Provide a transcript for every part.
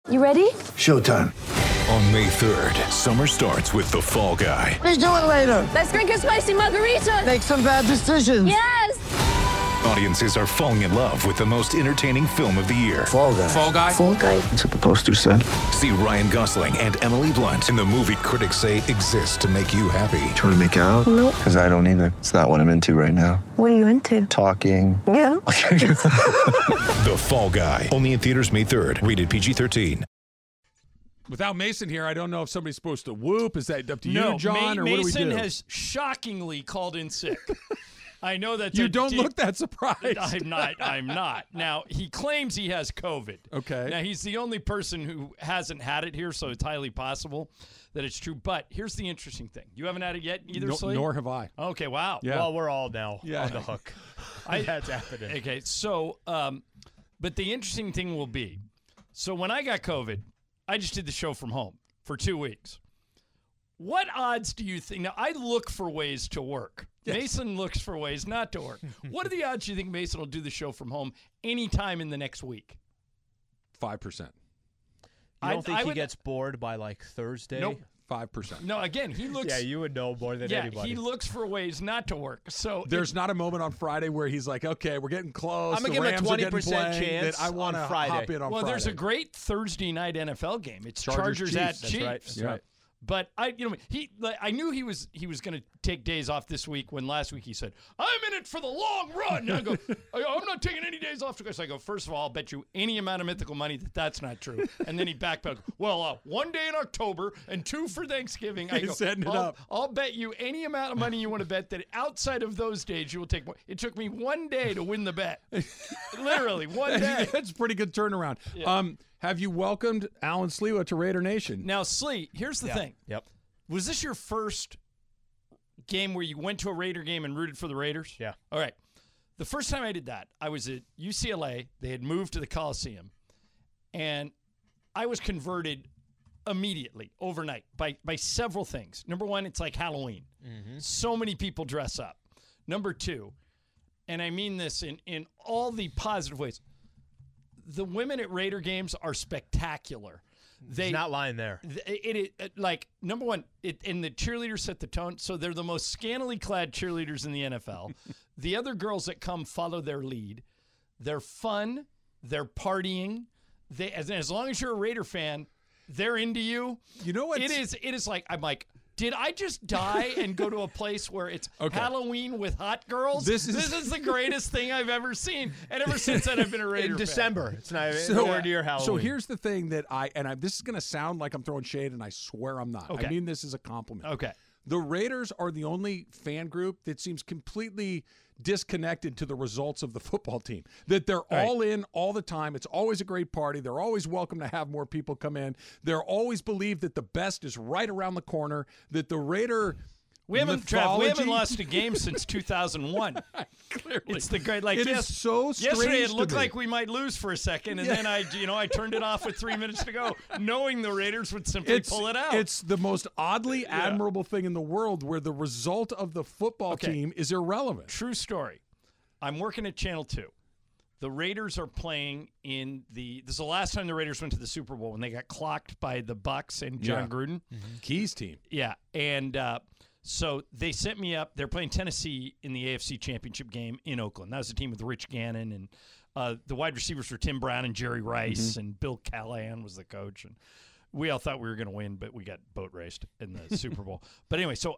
You ready? Showtime. On May 3rd, summer starts with The Fall Guy. Let's do it later. Let's drink a spicy margarita. Make some bad decisions. Yes. Audiences are falling in love with the most entertaining film of the year. Fall Guy. Fall Guy? Fall guy. That's what the poster said. See Ryan Gosling and Emily Blunt in the movie critics say exists to make you happy. Trying to make it out? Nope. Because I don't either. It's not what I'm into right now. What are you into? Talking. Yeah. The Fall Guy. Only in theaters May 3rd. Rated PG-13. Without Mason here, I don't know if somebody's supposed to whoop. Is that up to No, you, John, or what do we Mason do? has shockingly called in sick. I know that You don't look that surprised. I'm not. Now, he claims he has COVID. Okay. Now, he's the only person who hasn't had it here, so it's highly possible that it's true. But here's the interesting thing. You haven't had it yet either, Slade? Nor have I. Okay, wow. Yeah. Well, we're all now Yeah. on the hook. That's happening. Okay, so, but the interesting thing will be, so when I got COVID, I just did the show from home for 2 weeks. What odds do you think? Now, I look for ways to work. Yes. Mason looks for ways not to work. What are the odds you think Mason will do the show from home anytime in the next week? 5%. You don't think he gets bored by like Thursday? Nope. 5%. No, again, he looks. Yeah, you would know more than anybody. He looks for ways not to work. So There's not a moment on Friday where he's like, okay, we're getting close. I'm going the to give him a Rams are 20% getting playing, chance that I want to on Friday. hop in on well, Friday. there's a great Thursday night NFL game. It's Chargers at Chiefs. Chiefs. That's right. That's right. But I knew he was going to take days off this week when last week he said, I'm in it for the long run. And I go, I'm not taking any days off. So I go, first of all, I'll bet you any amount of mythical money that that's not true. And then he backpedaled. Well, 1 day in October and 2 for Thanksgiving. I go, setting it up. I'll bet you any amount of money you want to bet that outside of those days you will take more. It took me 1 day to win the bet. Literally, 1 day. That's a pretty good turnaround. Yeah. Have you welcomed Alan Sliwa to Raider Nation? Now, Slee, here's the thing. Yep. Was this your first game where you went to a Raider game and rooted for the Raiders? Yeah. All right. The first time I did that, I was at UCLA. They had moved to the Coliseum. And I was converted immediately, overnight, by several things. Number one, it's like Halloween. Mm-hmm. So many people dress up. Number two, and I mean this in all the positive ways, the women at Raider games are spectacular. He's not lying there. It like, number one, and the cheerleaders set the tone. So they're the most scantily clad cheerleaders in the NFL. The other girls that come follow their lead. They're fun. They're partying. As long as you're a Raider fan, they're into you. You know what? It is like, I'm like, did I just die and go to a place where it's Halloween with hot girls? This is the greatest thing I've ever seen. And ever since then, I've been a Raider fan. In December. It's not nowhere near Halloween. So here's the thing that this is going to sound like I'm throwing shade, and I swear I'm not. Okay. I mean this as a compliment. Okay. The Raiders are the only fan group that seems completely disconnected to the results of the football team. That they're all in all the time. It's always a great party. They're always welcome to have more people come in. They're always believe that the best is right around the corner. That the Raider we haven't lost a game since 2001. Clearly. It's the great It is so strange. Yesterday it to looked me. like we might lose for a second, and then I turned it off with 3 minutes to go, knowing the Raiders would simply pull it out. It's the most oddly admirable thing in the world where the result of the football team is irrelevant. True story. I'm working at Channel 2. The Raiders are playing this is the last time the Raiders went to the Super Bowl when they got clocked by the Bucs and John Gruden. Mm-hmm. Key's team. Yeah, and so they sent me up. They're playing Tennessee in the AFC Championship game in Oakland. That was the team with Rich Gannon, and the wide receivers were Tim Brown and Jerry Rice, and Bill Callahan was the coach. And we all thought we were going to win, but we got boat raced in the Super Bowl. But anyway, so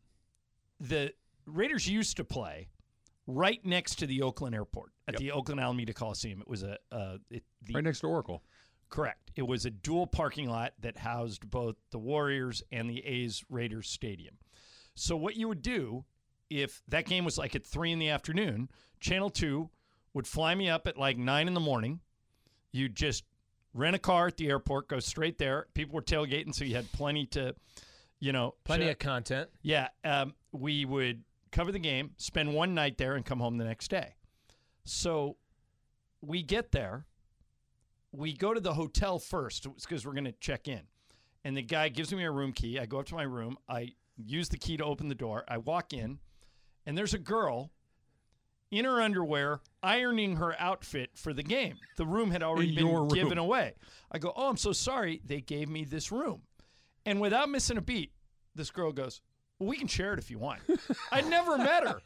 the Raiders used to play right next to the Oakland airport at the Oakland Alameda Coliseum. It was right next to Oracle. Correct. It was a dual parking lot that housed both the Warriors and the A's Raiders Stadium. So what you would do if that game was like at 3 p.m, Channel 2 would fly me up at like 9 a.m. You'd just rent a car at the airport, go straight there. People were tailgating, so you had plenty to, Plenty of content. Yeah. We would cover the game, spend one night there, and come home the next day. So we get there. We go to the hotel first because we're going to check in. And the guy gives me a room key. I go up to my room. I use the key to open the door. I walk in, and there's a girl in her underwear, ironing her outfit for the game. The room had already been given away. I go, oh, I'm so sorry. They gave me this room. And without missing a beat, this girl goes, well, we can share it if you want. I never met her.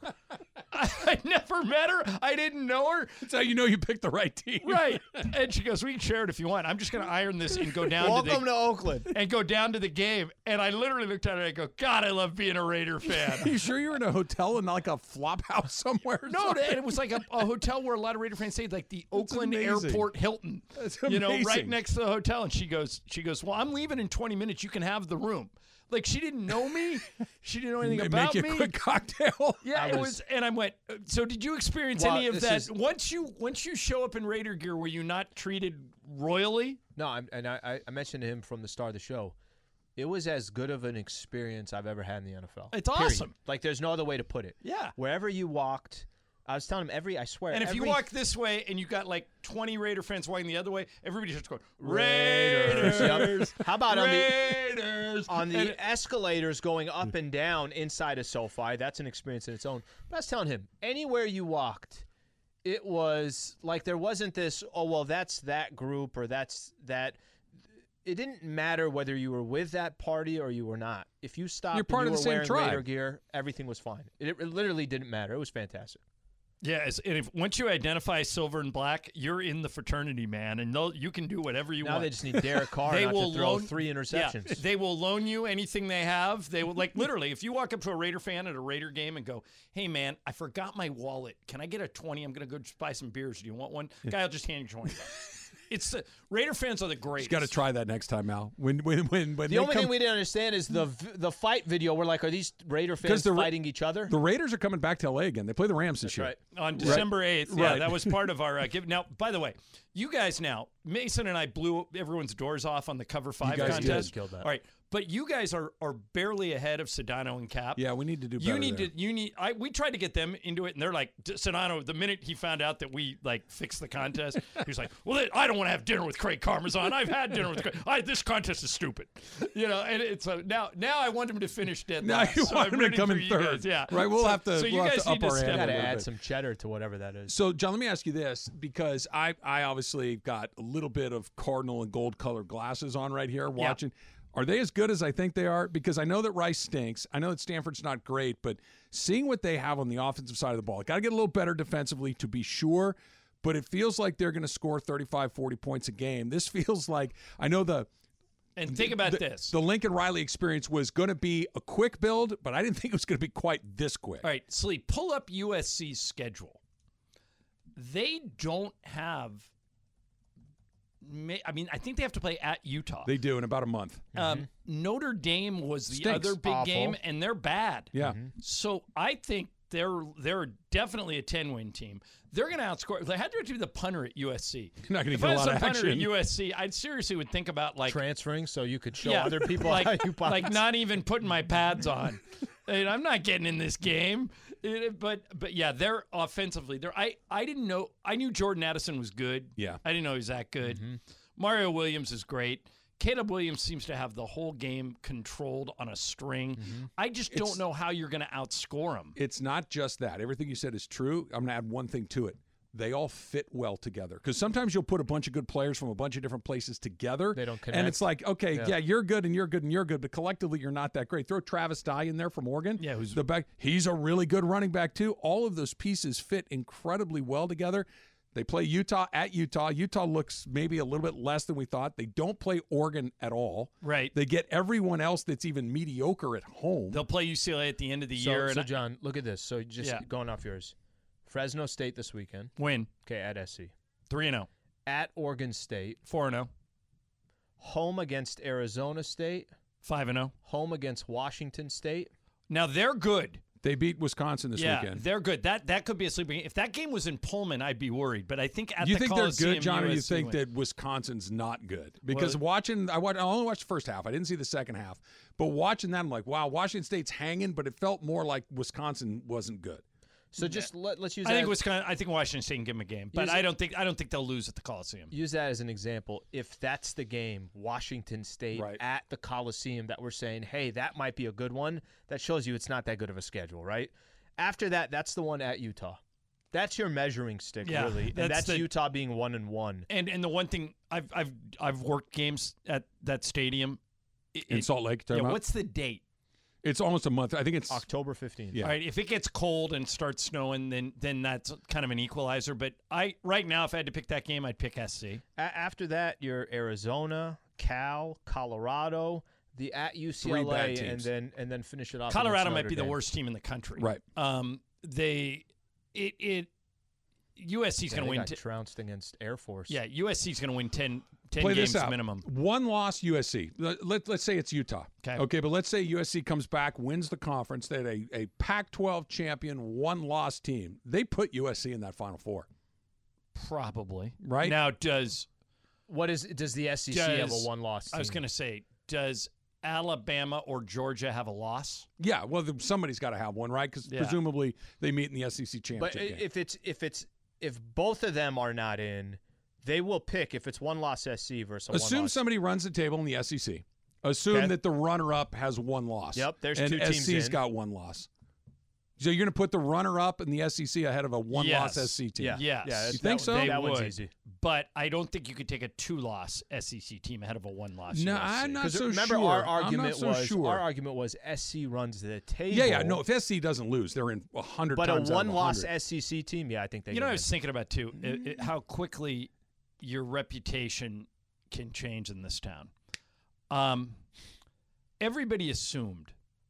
I never met her. I didn't know her. That's how you know you picked the right team. Right. And she goes, we can share it if you want. I'm just going to iron this and go down Welcome to Oakland. And go down to the game. And I literally looked at her and I go, God, I love being a Raider fan. Are you sure you were in a hotel in like a flop house somewhere? No, and it was like a hotel where a lot of Raider fans stayed, like the Oakland amazing. Airport Hilton. That's You know, amazing. right next to the hotel. And she goes, well, I'm leaving in 20 minutes. You can have the room. Like, she didn't know me. She didn't know anything about me. Make you a quick cocktail. Yeah, it was. And I went, so did you experience any of that? Once you show up in Raider gear, were you not treated royally? No, I mentioned to him from the start of the show, it was as good of an experience I've ever had in the NFL. It's awesome. Like, there's no other way to put it. Yeah. Wherever you walked, I was telling him I swear. And if you walk this way and you got like 20 Raider fans walking the other way, everybody starts going, Raiders. Raiders. Yep. How about Raiders. on the escalators going up and down inside of SoFi? That's an experience in its own. But I was telling him, anywhere you walked, it was like there wasn't this, oh, well, that's that group or that's that. It didn't matter whether you were with that party or you were not. If you stopped You're part and of you the were same wearing tribe. Raider gear, everything was fine. It literally didn't matter. It was fantastic. Yeah, and once you identify silver and black, you're in the fraternity, man, and you can do whatever you Now want. they just need Derek Carr not to throw 3 interceptions. Yeah, they will loan you anything they have. They will, like, literally, if you walk up to a Raider fan at a Raider game and go, hey, man, I forgot my wallet. Can I get a 20? I'm going to go just buy some beers. Do you want one? Guy will just hand you 20 bucks. It's Raider fans are the greatest. You got to try that next time, Al. When The only thing we didn't understand is the fight video. We're like, are these Raider fans fighting each other? The Raiders are coming back to LA again. They play the Rams this year. Right. On December 8th. Yeah, Right. that was part of our give. Now, by the way, you guys now, Mason and I blew everyone's doors off on the Cover 5 guys contest. did. Killed that. All right. But you guys are barely ahead of Sedano and Cap. Yeah, we need to do better. We tried to get them into it, and they're like, Sedano, the minute he found out that we like fixed the contest, he was like, well, I don't want to have dinner with Craig Karmazon. I've had dinner with Craig. This contest is stupid. You know, and it's now I want him to finish dead Now last. you So want I'm him to rooting come for in you third. guys. Yeah. Right, we'll have to, So you we'll have guys to need up to our step ante Got a to little add bit. some cheddar to whatever that is. So, John, let me ask you this, because I obviously got a little bit of cardinal and gold colored glasses on right here watching. Are they as good as I think they are? Because I know that Rice stinks. I know that Stanford's not great, but seeing what they have on the offensive side of the ball, got to get a little better defensively to be sure, but it feels like they're going to score 35, 40 points a game. This feels like, I know And think about this. The Lincoln Riley experience was going to be a quick build, but I didn't think it was going to be quite this quick. All right, Sleep, pull up USC's schedule. They don't have. I mean, I think they have to play at Utah. They do in about a month. Notre Dame was the Stinks. other big Awful. game, and they're bad. Yeah. So I think they're definitely a 10-win team. They're going to outscore. They had to do the punter at USC. You're not going to If get I a was lot a of punter action. at USC, I seriously would think about like Transferring so you could show other people how you punch. like not even putting my pads on. And I'm not getting in this game. But yeah, they're offensively. I didn't know. I knew Jordan Addison was good. Yeah. I didn't know he was that good. Mario Williams is great. Caleb Williams seems to have the whole game controlled on a string. I just don't know how you're going to outscore him. It's not just that. Everything you said is true. I'm going to add one thing to it. They all fit well together. Because sometimes you'll put a bunch of good players from a bunch of different places together. They don't connect. And it's like, okay, yeah, you're good and you're good and you're good, but collectively you're not that great. Throw Travis Dye in there from Oregon. Yeah, who's the back. He's a really good running back too. All of those pieces fit incredibly well together. They play Utah at Utah. Utah looks maybe a little bit less than we thought. They don't play Oregon at all. Right. They get everyone else that's even mediocre at home. They'll play UCLA at the end of the year. So John, look at this. So just going off yours. Fresno State this weekend. Win. Okay, at SC. 3-0. At Oregon State. 4-0. Home against Arizona State. 5-0. Home against Washington State. Now they're good. They beat Wisconsin this weekend. They're good. That could be a sleeping game. If that game was in Pullman, I'd be worried. But I think at you the think Coliseum, they're good, John, or you USC think wins. that Wisconsin's not good? Because I only watched the first half. I didn't see the second half. But watching that, I'm like, wow, Washington State's hanging, but it felt more like Wisconsin wasn't good. So just let's use. I think Wisconsin. I think Washington State can give them a game, but I don't think they'll lose at the Coliseum. Use that as an example. If that's the game, Washington State at the Coliseum, that we're saying, hey, that might be a good one. That shows you it's not that good of a schedule, right? After that, that's the one at Utah. That's your measuring stick, Yeah, really, and that's the- Utah being 1-1. And the one thing I've worked games at that stadium. In Salt Lake. Yeah, what's the date? It's almost a month. I think it's October 15th. Yeah. All right, if it gets cold and starts snowing, then that's kind of an equalizer. But right now, if I had to pick that game, I'd pick SC. After that, you're Arizona, Cal, Colorado, the at Three UCLA, bad and teams. then finish it off. Colorado against might be Notre the Dame. worst team in the country. Right. USC's Yeah, going to they win. got trounced against Air Force. Yeah, USC's going to win 10 Play games this out. minimum. One loss USC. Let's say it's Utah. Okay. But let's say USC comes back, wins the conference. They had a Pac-12 champion, one-loss team. They put USC in that Final Four. Probably. Right. Now, does Does the SEC have a one-loss team? I was going to say, does Alabama or Georgia have a loss? Yeah, well, somebody's got to have one, right? Because presumably they meet in the SEC But championship game. if both of them are not in, they will pick if it's one loss SC versus a Assume one-loss. somebody runs the table in the SEC. Assume Okay. that the runner-up has one loss. Yep, there's and two teams SC's in. got one loss. So you're going to put the runner-up in the SEC ahead of a one-loss Yes. SC team. Yeah, Yes. yeah, You think so? They That one's would. easy. But I don't think you could take a 2-loss SEC team ahead of a 1-loss. No, USC. I'm not 'Cause so remember, sure. our I'm argument not so sure. our argument was SC runs the table. Yeah. No, if SC doesn't lose, they're in 100 but a times out of one-loss 100. SEC team, yeah, I think they. You know, get I was in. thinking about too how quickly your reputation can change in this town. Everybody assumed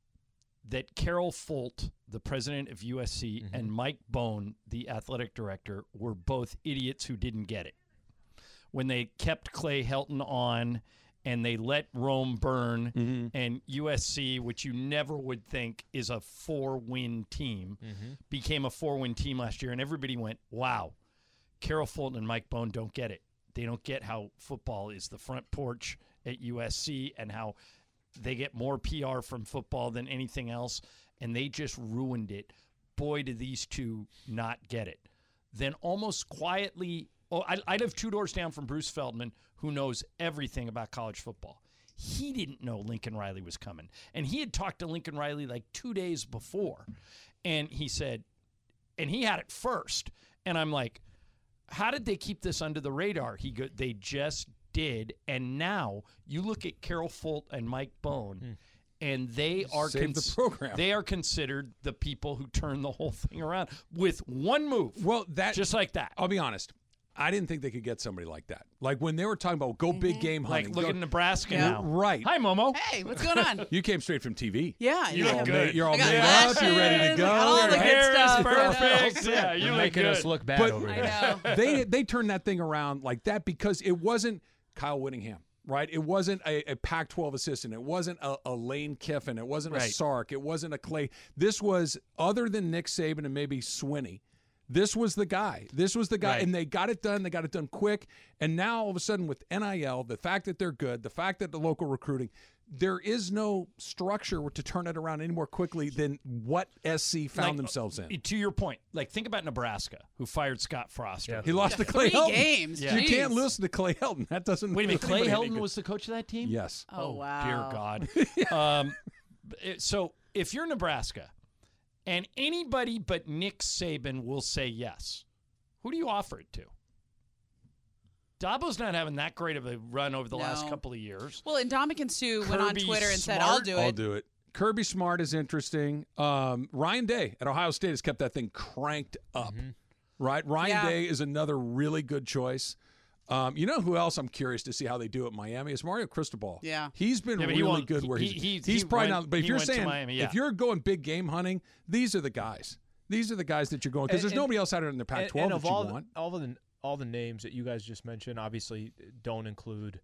that Carol Folt, the president of USC, and Mike Bone, the athletic director, were both idiots who didn't get it. When they kept Clay Helton on and they let Rome burn, and USC, which you never would think is a 4-win team, became a 4-win team last year, and everybody went, wow, Carol Fulton and Mike Bone don't get it. They don't get how football is the front porch at USC and how they get more PR from football than anything else, and they just ruined it. Boy, do these two not get it. Then almost quietly, I'd have two doors down from Bruce Feldman, who knows everything about college football. He didn't know Lincoln Riley was coming. And he had talked to Lincoln Riley like 2 days before. And he said, and he had it first. And I'm like, how did they keep this under the radar? They just did. And now you look at Carol Folt and Mike Bone, and they are Saved the program. They are considered the people who turned the whole thing around with one move. Well, just like that. I'll be honest. I didn't think they could get somebody like that. Like when they were talking about go big game hunting. Like look at Nebraska Yeah. now. Right. Hi, Momo. Hey, what's going on? You came straight from TV. Yeah, You yeah. look good. You're all I got made up. You're ready to lashes, go. I got all the Your good hair is stuff. perfect. Yeah, you You're look making good. us look bad But- over I here. know. they turned that thing around like that because it wasn't Kyle Whittingham, right? It wasn't a Pac-12 assistant. It wasn't a Lane Kiffin. It wasn't a Right. Sark. It wasn't a Clay. This was, other than Nick Saban and maybe Swinney, this was the guy. This was the guy. Right. And they got it done. They got it done quick. And now all of a sudden with NIL, the fact that they're good, the fact that the local recruiting, there is no structure to turn it around any more quickly than what SC found themselves in. To your point, like think about Nebraska, who fired Scott Foster. He lost to Clay 3 Helton. games. Yeah. You can't Jeez. lose to Clay Helton. That doesn't. Wait a minute, do Clay anybody any Helton good. was the coach of that team? Yes. Oh, wow. Dear God. So if you're Nebraska, and anybody but Nick Saban will say yes, who do you offer it to? Dabo's not having that great of a run over the last No. couple of years. Well, and Dominican Sue went on Kirby Twitter and said, Smart? I'll do I'll it. do it. Kirby Smart is interesting. Ryan Day at Ohio State has kept that thing cranked up. Right? Ryan Yeah. Day is another really good choice. You know who else I'm curious to see how they do at Miami? Is Mario Cristobal. Yeah. He's been Yeah, but he really won't- good where he he's probably went- not. But if he you're went to saying Miami, yeah. if you're going big game hunting, these are the guys. These are the guys that you're going because there's And- nobody else out there in the Pac-12 and that of you all want. all the names that you guys just mentioned, obviously don't include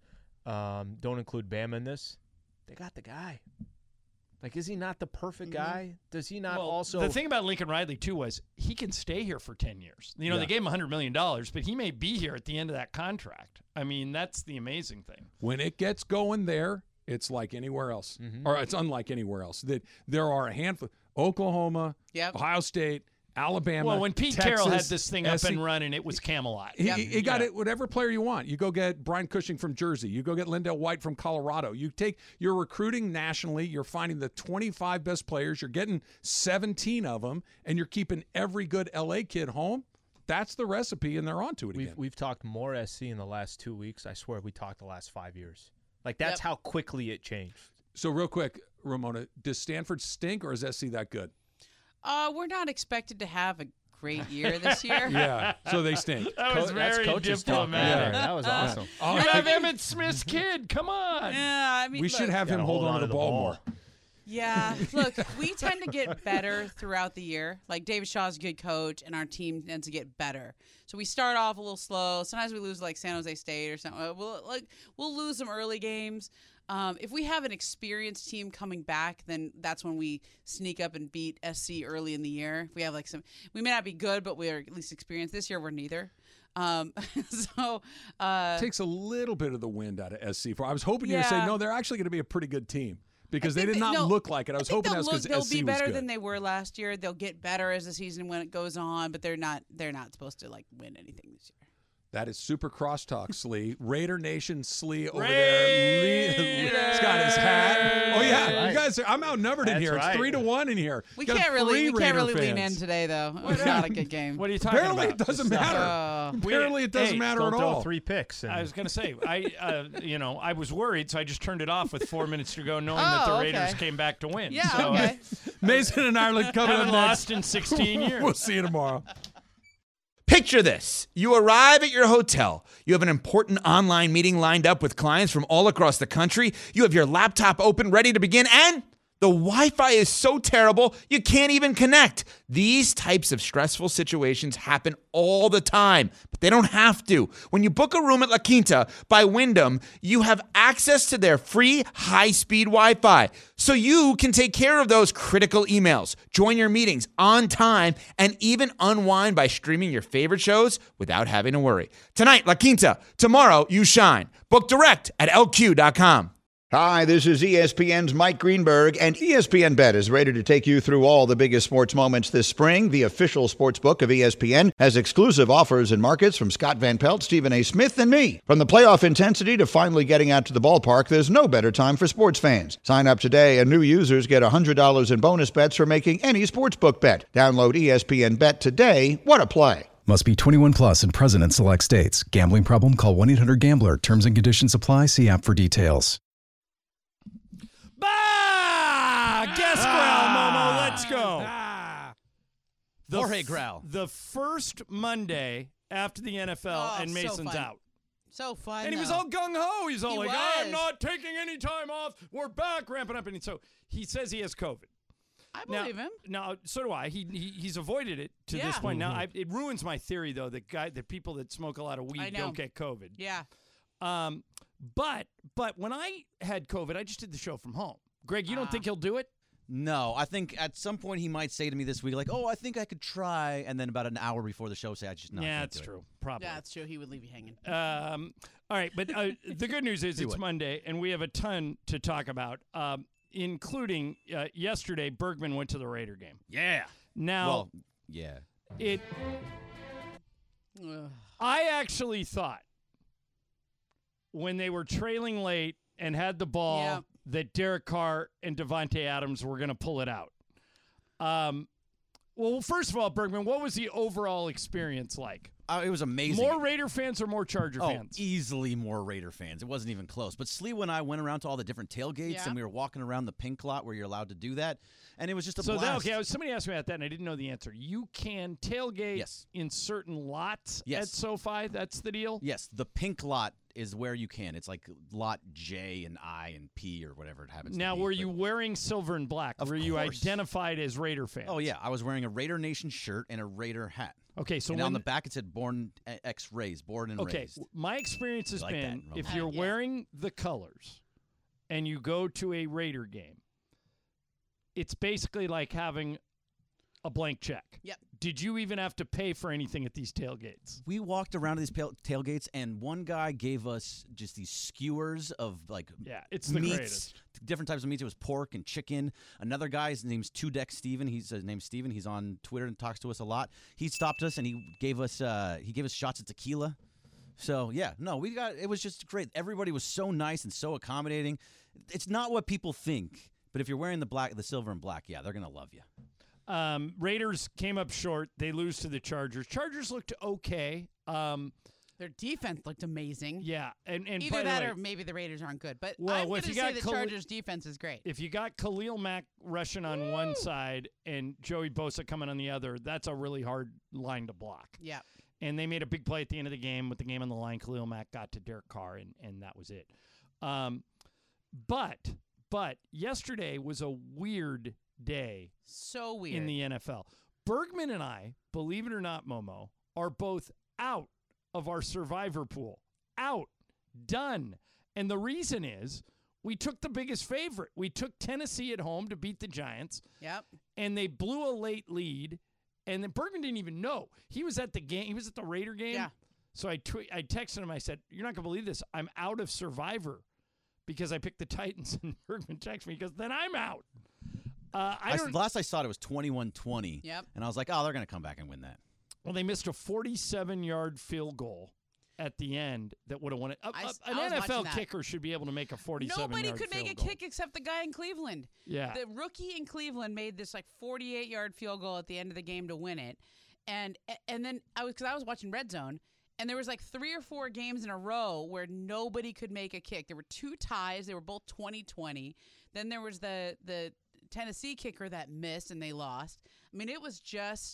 Bama in this. They got the guy. Like, is he not the perfect guy? Does he not Well, also? the thing about Lincoln Riley too was he can stay here for 10 years. You know, Yeah. they gave him $100 million, but he may be here at the end of that contract. I mean, that's the amazing thing. When it gets going there, it's like anywhere else, or it's unlike anywhere else. That there are a handful: Oklahoma, Yep. Ohio State, Alabama. Well, when Pete Texas, Carroll had this thing up SC and running, it was Camelot. He got it. Whatever player you want, you go get Brian Cushing from Jersey. You go get Lindell White from Colorado. You're recruiting nationally. You're finding the 25 best players. You're getting 17 of them, and you're keeping every good LA kid home. that's the recipe, and they're onto it again. We've talked more SC in the last 2 weeks. I swear we talked the last 5 years. Like, that's how quickly it changed. So real quick, Ramona, does Stanford stink, or is SC that good? We're not expected to have a great year this year. Yeah, so they stink. That was That's very coach's talk right diplomatic. there. That was awesome. You have Emmitt Smith's kid. Come on. Yeah, I mean, We look, should have him hold on to the ball more. Yeah, look, we tend to get better throughout the year. Like, David Shaw's a good coach, and our team tends to get better. So we start off a little slow. Sometimes we lose like San Jose State or something. We'll lose some early games. If we have an experienced team coming back, then that's when we sneak up and beat SC early in the year. If we have we may not be good, but we're at least experienced. This year, we're neither. Takes a little bit of the wind out of SC. I was hoping you were saying, no, they're actually going to be a pretty good team. Because they did not look like it. I was hoping that's because SC was good. They'll be better than they were last year. They'll get better as the season when it goes on, but they're not supposed to win anything this year. That is super crosstalk, Slee. Raider Nation Slee over there. He's got his hat. Oh yeah, you guys I'm outnumbered in here. Right. It's 3-1 in here. We can't really lean in today though. It's not a good game. What are you talking Apparently about? it doesn't matter. Apparently it doesn't matter at Don't all. throw 3 picks. I was going to say, I was worried, so I just turned it off with 4 minutes to go, knowing that the Raiders came back to win. Yeah, so okay. Mason and I are coming up haven't next. lost in 16 years. We'll see you tomorrow. Picture this. You arrive at your hotel. You have an important online meeting lined up with clients from all across the country. You have your laptop open, ready to begin, and the Wi-Fi is so terrible, you can't even connect. These types of stressful situations happen all the time, but they don't have to. When you book a room at La Quinta by Wyndham, you have access to their free high-speed Wi-Fi, so you can take care of those critical emails, join your meetings on time, and even unwind by streaming your favorite shows without having to worry. Tonight, La Quinta. Tomorrow, you shine. Book direct at LQ.com. Hi, this is ESPN's Mike Greenberg, and ESPN Bet is ready to take you through all the biggest sports moments this spring. The official sports book of ESPN has exclusive offers and markets from Scott Van Pelt, Stephen A. Smith, and me. From the playoff intensity to finally getting out to the ballpark, there's no better time for sports fans. Sign up today, and new users get $100 in bonus bets for making any sportsbook bet. Download ESPN Bet today. What a play. Must be 21 plus and present in select states. Gambling problem? Call 1-800-GAMBLER. Terms and conditions apply. See app for details. Guess growl, Momo. Let's go. Jorge Growl. The first Monday after the NFL, and Mason's out. So fun. And he was all gung-ho. He's all He like, was. I'm not taking any time off. We're back, ramping up. And so he says he has COVID. I believe him. Now, so do I. He's avoided it to this point. Now, it ruins my theory, though, that people that smoke a lot of weed don't get COVID. Yeah. But when I had COVID, I just did the show from home. Greg, you don't think he'll do it? No, I think at some point he might say to me this week, like, "Oh, I think I could try," and then about an hour before the show, say, "I just not." Yeah, that's true. Probably. Yeah, that's true. He would leave you hanging. All right, but the good news is it's Monday, and we have a ton to talk about, including yesterday. Bergman went to the Raider game. Yeah. Now, I actually thought when they were trailing late and had the ball that Derek Carr and Devontae Adams were going to pull it out. Well, first of all, Bergman, what was the overall experience like? It was amazing. More Raider fans or more Charger fans? Easily more Raider fans. It wasn't even close. But Slee and I went around to all the different tailgates, and we were walking around the pink lot where you're allowed to do that, and it was just a blast. Somebody asked me about that, and I didn't know the answer. You can tailgate in certain lots at SoFi? That's the deal? Yes, the pink lot is where you can. It's like lot J and I and P or whatever it happens to be. Now, were you wearing silver and black? Were you identified as Raider fans? Oh, yeah. I was wearing a Raider Nation shirt and a Raider hat. Okay, so and on the back it said born and raised. Okay, my experience has been if you're wearing the colors and you go to a Raider game, it's basically like having a blank check. Yep. Did you even have to pay for anything at these tailgates? We walked around to these tailgates, and one guy gave us just these skewers of it's the meats, greatest. different types of meats. It was pork and chicken. Another guy, his name's Two Deck Steven. His name's Steven. He's on Twitter and talks to us a lot. He stopped us and he gave us shots of tequila. So it was just great. Everybody was so nice and so accommodating. It's not what people think, but if you're wearing the silver and black, they're gonna love you. Raiders came up short. They lose to the Chargers. Chargers looked okay. Their defense looked amazing. Yeah, and either by that the way, or maybe the Raiders aren't good. But well, I'm going if to you say got the Chargers' defense is great. If you got Khalil Mack rushing on one side and Joey Bosa coming on the other, that's a really hard line to block. Yeah. And they made a big play at the end of the game. With the game on the line, Khalil Mack got to Derek Carr, and that was it. But yesterday was a weird day. So weird. In the NFL. Bergman and I, believe it or not, Momo, are both out of our survivor pool. Out. Done. And the reason is we took the biggest favorite. We took Tennessee at home to beat the Giants. Yep. And they blew a late lead. And then Bergman didn't even know. He was at the game. He was at the Raider game. Yeah. So I texted him. I said, "You're not going to believe this. I'm out of survivor because I picked the Titans." And Bergman texted me because then I'm out. Last I saw it was 21-20. Yep. And I was like, oh, they're going to come back and win that. Well, they missed a 47-yard field goal at the end that would have won it. An NFL kicker should be able to make a 47-yard field goal. Nobody could make a kick except the guy in Cleveland. Yeah. The rookie in Cleveland made this 48-yard field goal at the end of the game to win it. And then I was watching Red Zone, and there was 3 or 4 games in a row where nobody could make a kick. There were 2 ties. They were both 20-20. Then there was the Tennessee kicker that missed, and they lost. I mean, it was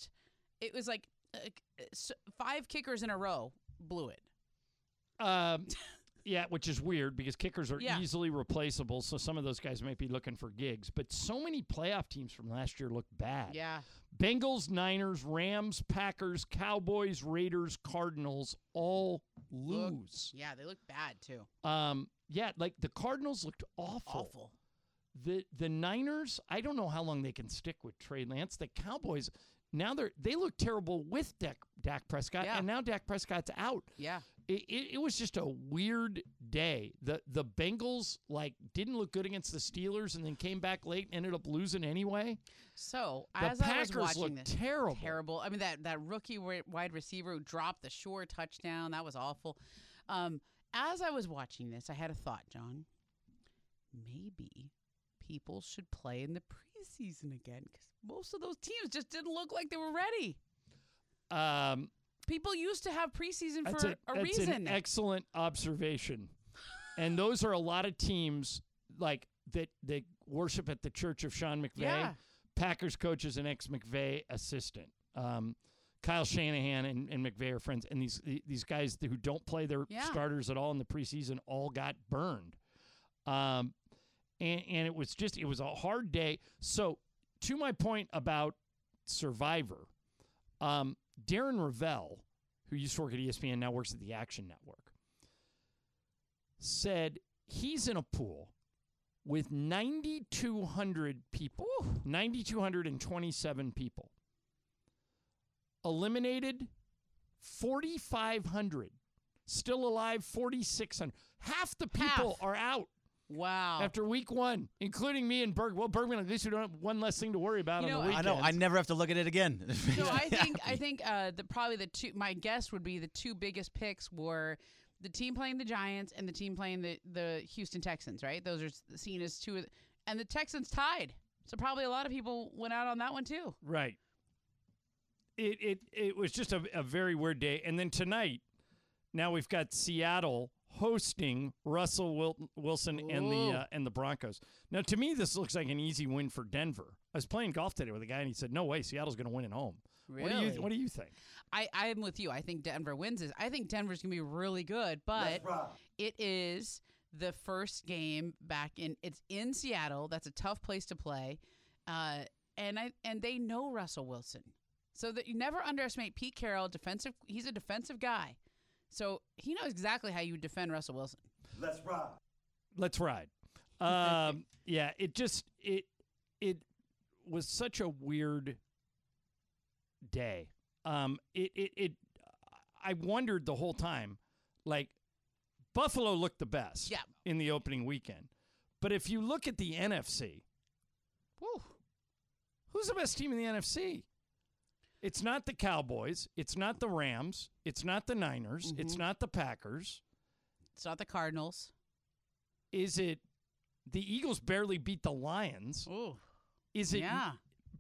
5 kickers in a row blew it. Yeah, which is weird because kickers are easily replaceable, so some of those guys might be looking for gigs. But so many playoff teams from last year look bad. Yeah. Bengals, Niners, Rams, Packers, Cowboys, Raiders, Cardinals all lose. They look bad too. The Cardinals looked awful. The Niners, I don't know how long they can stick with Trey Lance. The Cowboys, now they look terrible with Dak Prescott, and now Dak Prescott's out. Yeah. It was just a weird day. The Bengals didn't look good against the Steelers and then came back late and ended up losing anyway. So the as Packers I was watching looked this, terrible. I mean that rookie wide receiver who dropped the Shore touchdown, that was awful. As I was watching this, I had a thought, John. Maybe people should play in the preseason again because most of those teams just didn't look like they were ready. People used to have preseason for a reason. That's an excellent observation. And those are a lot of teams that worship at the Church of Sean McVay. Yeah. Packers coach is an ex-McVay assistant. Kyle Shanahan and McVay are friends. And these guys who don't play their starters at all in the preseason all got burned. And it was a hard day. So to my point about Survivor, Darren Ravel, who used to work at ESPN, now works at the Action Network, said he's in a pool with 9,200 people, 9,227 people. Eliminated, 4,500. Still alive, 4,600. Half the people are out. Wow. After week 1, including me and Berg. Well, Bergman, at least we don't have one less thing to worry about on the weekends. I know. I never have to look at it again. So I think probably the two. My guess would be the 2 biggest picks were the team playing the Giants and the team playing the Houston Texans. Right? Those are seen as 2, and the Texans tied. So probably a lot of people went out on that one too. Right. It was just a very weird day, and then tonight, now we've got Seattle hosting Russell Wilson and the Broncos. Now, to me, this looks like an easy win for Denver. I was playing golf today with a guy, and he said, "No way, Seattle's going to win at home." Really? What do you think? I'm with you. I think Denver wins this. I think Denver's going to be really good, but it is the first game back in. It's in Seattle. That's a tough place to play, and they know Russell Wilson, so that you never underestimate Pete Carroll. He's a defensive guy. So he knows exactly how you defend Russell Wilson. Let's ride. Let's ride. Yeah, it was such a weird day. I wondered the whole time, Buffalo looked the best in the opening weekend. But if you look at the NFC, who's the best team in the NFC? It's not the Cowboys. It's not the Rams. It's not the Niners. Mm-hmm. It's not the Packers. It's not the Cardinals. Is it the Eagles barely beat the Lions? Ooh. Is it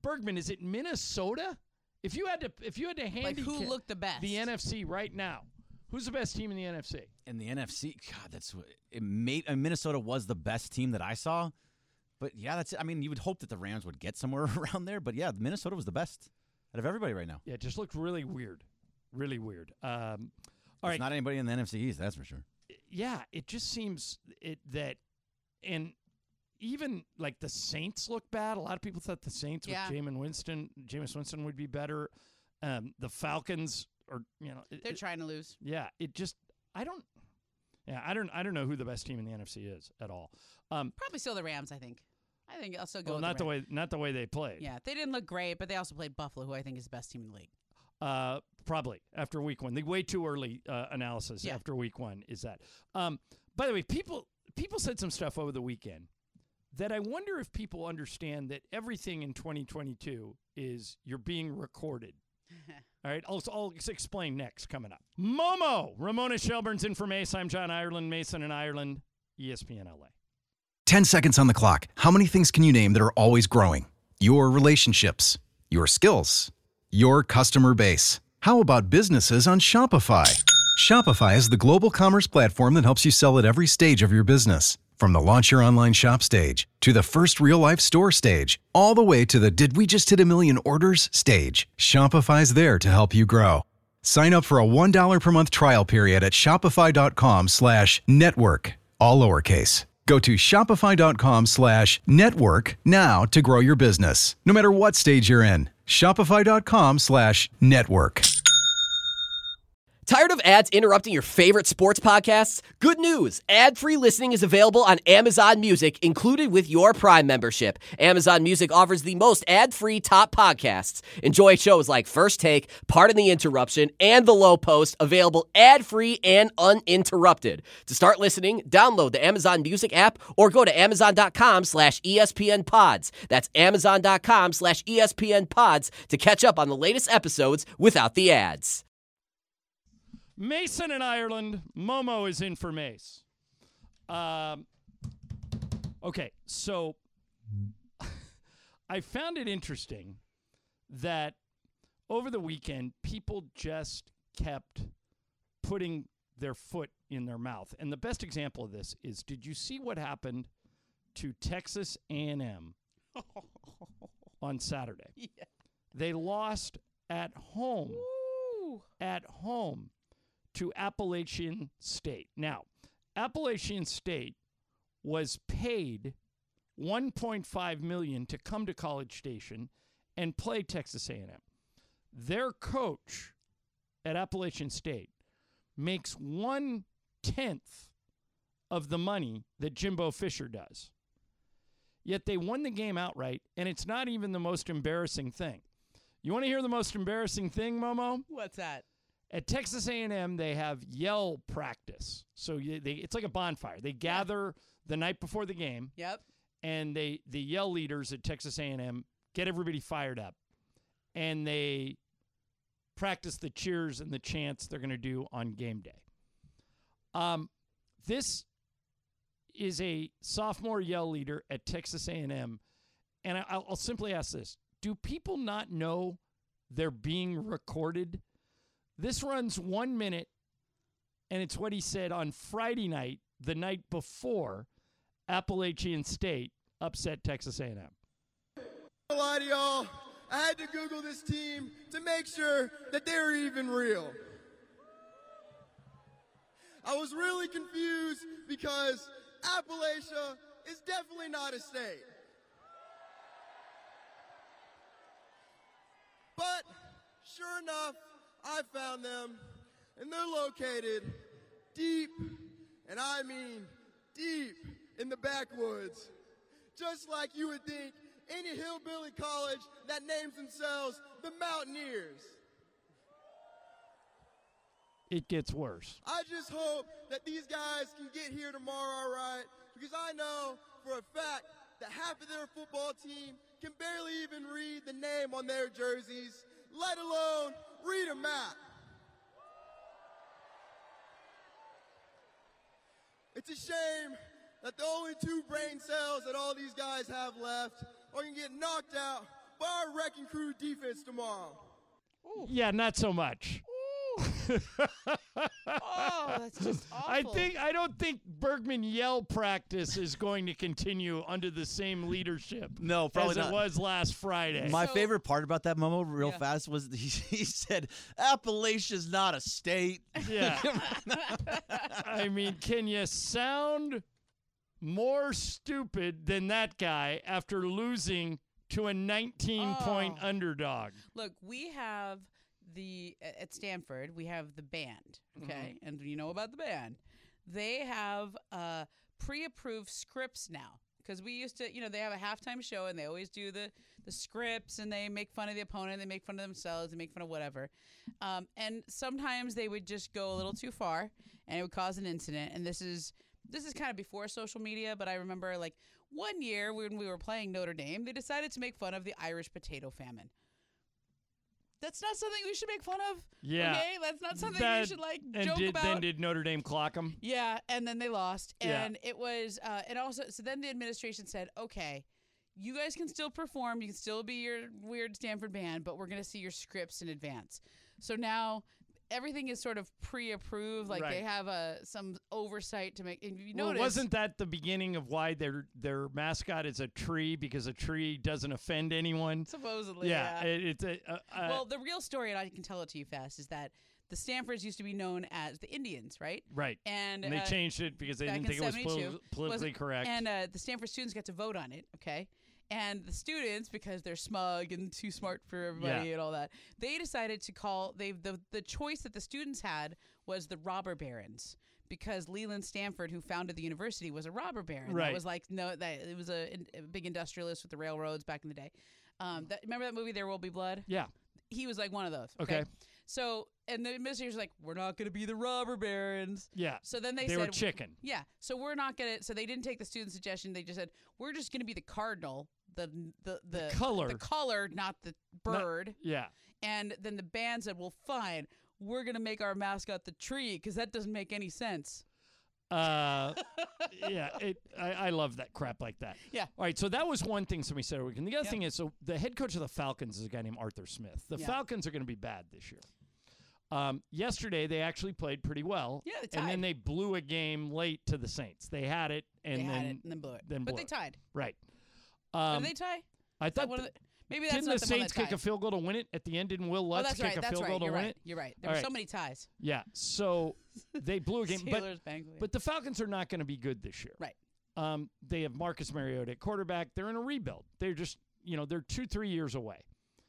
Bergman, is it Minnesota? If you had to handicap who looked the best? the NFC right now, who's the best team in the NFC? In the NFC, God, that's what it made. Minnesota was the best team that I saw. But yeah, that's. I mean, you would hope that the Rams would get somewhere around there. But yeah, Minnesota was the best out of everybody right now. Yeah, it just looked really weird, really weird. All There's right, not anybody in the NFC East, that's for sure. yeah, it just seems that, and even like the Saints look bad. A lot of people thought the Saints with Jameis Winston would be better. The Falcons are, they're trying to lose. Yeah, it just I don't know who the best team in the NFC is at all. Probably still the Rams. I think I'll still go. Well, with not the way they played. Yeah, they didn't look great, but they also played Buffalo, who I think is the best team in the league. Probably after week 1. The way too early analysis after week 1 is that. By the way, people said some stuff over the weekend that I wonder if people understand that everything in 2022 is you're being recorded. All right, I'll explain next coming up. Momo, Ramona Shelburne's in for Mace. I'm John Ireland, Mason in Ireland, ESPN LA. 10 seconds on the clock. How many things can you name that are always growing? Your relationships, your skills, your customer base. How about businesses on Shopify? Shopify is the global commerce platform that helps you sell at every stage of your business. From the launch your online shop stage, to the first real-life store stage, all the way to the did we just hit a million orders stage. Shopify's there to help you grow. Sign up for a $1 per month trial period at shopify.com/network, all lowercase. Go to shopify.com/network now to grow your business, no matter what stage you're in. Shopify.com/network. Tired of ads interrupting your favorite sports podcasts? Good news! Ad-free listening is available on Amazon Music, included with your Prime membership. Amazon Music offers the most ad-free top podcasts. Enjoy shows like First Take, Pardon the Interruption, and The Low Post, available ad-free and uninterrupted. To start listening, download the Amazon Music app or go to amazon.com/ESPN Pods. That's amazon.com/ESPN Pods to catch up on the latest episodes without the ads. Mason in Ireland. Momo is in for Mace. Okay, so I found it interesting that over the weekend, people just kept putting their foot in their mouth. And the best example of this is, did you see what happened to Texas A&M on Saturday? Yeah. They lost at home. Woo. At home. To Appalachian State. Now, Appalachian State was paid $1.5 million to come to College Station and play Texas A&M. Their coach at Appalachian State makes 1/10 of the money that Jimbo Fisher does. Yet they won the game outright, and it's not even the most embarrassing thing. You want to hear the most embarrassing thing, Momo? What's that? At Texas A&M, they have yell practice. So it's like a bonfire. They gather the night before the game. Yep. And the yell leaders at Texas A&M get everybody fired up. And they practice the cheers and the chants they're going to do on game day. This is a sophomore yell leader at Texas A&M. And I'll simply ask this. Do people not know they're being recorded? This runs 1 minute, and it's what he said on Friday night, the night before Appalachian State upset Texas A&M. A lie to y'all. I had to Google this team to make sure that they were even real. I was really confused because Appalachia is definitely not a state. But sure enough, I found them, and they're located deep, and I mean deep, in the backwoods. Just like you would think any hillbilly college that names themselves the Mountaineers. It gets worse. I just hope that these guys can get here tomorrow, all right? Because I know for a fact that half of their football team can barely even read the name on their jerseys, let alone read a map. It's a shame that the only 2 brain cells that all these guys have left are going to get knocked out bar Wrecking Crew defense tomorrow. Yeah, not so much. Oh, that's just awful. I don't think Bergman yell practice is going to continue under the same leadership. No, probably as not. It was last Friday. My favorite part about that, Momo, real fast, was he said, Appalachia's not a state. Yeah. I mean, can you sound more stupid than that guy after losing to a 19-point underdog? Look, we have at Stanford, we have the band, okay? And you know about the band. They have pre-approved scripts now. Because we used to, they have a halftime show and they always do the scripts and they make fun of the opponent, they make fun of themselves, they make fun of whatever. And sometimes they would just go a little too far and it would cause an incident. And this is kind of before social media, but I remember like one year when we were playing Notre Dame, they decided to make fun of the Irish potato famine. That's not something we should make fun of. Yeah. Okay? That's not something we should joke about. Then did Notre Dame clock them? Yeah, and then they lost. Yeah. And it was, and also, so then the administration said, okay, you guys can still perform. You can still be your weird Stanford band, but we're going to see your scripts in advance. So now everything is sort of pre-approved. Like they have some oversight to make. And you notice, wasn't that the beginning of why their mascot is a tree, because a tree doesn't offend anyone? Supposedly, yeah. Well, the real story, and I can tell it to you fast, is that the Stanfords used to be known as the Indians, right? Right. And they changed it because they didn't think it was politically correct. And the Stanford students got to vote on it, okay? And the students, because they're smug and too smart for everybody and all that, they decided to call the choice that the students had was the robber barons, because Leland Stanford, who founded the university, was a robber baron. Right. That was like it was a big industrialist with the railroads back in the day. Remember that movie There Will Be Blood? Yeah. He was like one of those. Okay. So, and the administrators were like, we're not going to be the robber barons. Yeah. So then they said, said, were chicken. Yeah. So we're not going to. So they didn't take the student suggestion. They just said, we're just going to be the cardinal, the color, not the bird. Yeah. And then the band said, well, fine, we're going to make our mascot the tree because that doesn't make any sense. Yeah, I love that crap like that. Yeah. All right, so that was one thing somebody said over the weekend. The other thing is, so the head coach of the Falcons is a guy named Arthur Smith. The Falcons are going to be bad this year. Yesterday, they actually played pretty well. Yeah, they tied. And then they blew a game late to the Saints. They had it and then blew it. But they tied. Right. Did they tie? I thought maybe that's didn't not the the one Saints that kick a tied. field goal to win it at the end? Didn't Will Lutz that's kick right. a field goal to You're win right. it? You're right. There were so many ties. Yeah. So they blew a game. Steelers, Bengals. But the Falcons are not going to be good this year. Right. They have Marcus Mariota at quarterback. They're in a rebuild. They're just, they're 2-3 years away.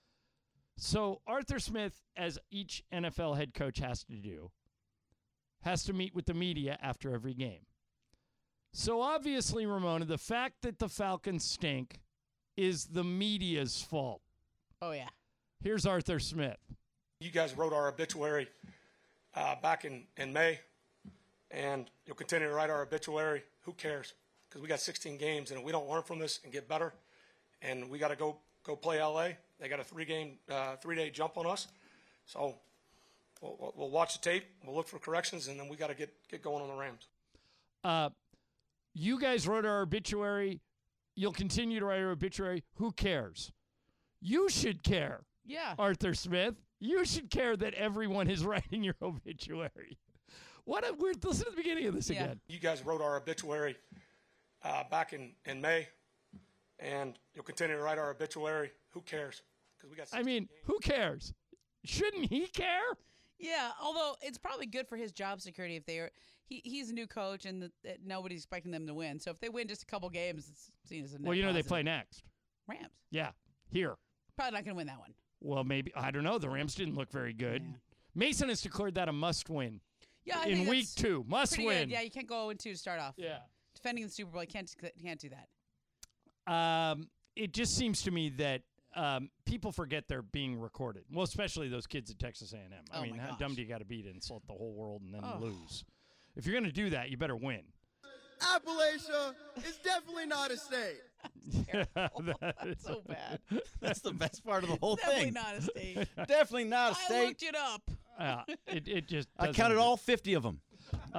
So Arthur Smith, as each NFL head coach has to do, has to meet with the media after every game. So obviously, Ramona, the fact that the Falcons stink is the media's fault. Oh, yeah. Here's Arthur Smith. You guys wrote our obituary back in May, and you'll continue to write our obituary. Who cares? Because we got 16 games, and if we don't learn from this and get better, and we got to go play LA. They got a 3-day jump on us. So we'll watch the tape. We'll look for corrections, and then we got to get going on the Rams. You guys wrote our obituary. You'll continue to write our obituary. Who cares? You should care. Yeah. Arthur Smith. You should care that everyone is writing your obituary. What a weird. Listen to the beginning of this again. You guys wrote our obituary back in May, and you'll continue to write our obituary. Who cares? Because we got. Who cares? Shouldn't he care? Yeah, although it's probably good for his job security if they are. He's a new coach and nobody's expecting them to win. So if they win just a couple games, it's seen as a net they positive. play next. Rams. Yeah, here. Probably not going to win that one. Well, maybe. I don't know. The Rams didn't look very good. Yeah. Mason has declared that a must-win. Yeah, I in think week that's 2, must pretty win. Good. Yeah, you can't go 0-2 to start off. Yeah, defending the Super Bowl, you can't do that. It just seems to me that people forget they're being recorded. Well, especially those kids at Texas A&M. I mean, how dumb do you got to be to insult the whole world and then lose? If you're going to do that, you better win. Appalachia is definitely not a state. That's so bad. That's the best part of the whole Definitely thing. not a state. Definitely not a I state. looked it up. It just. I counted all 50 of them.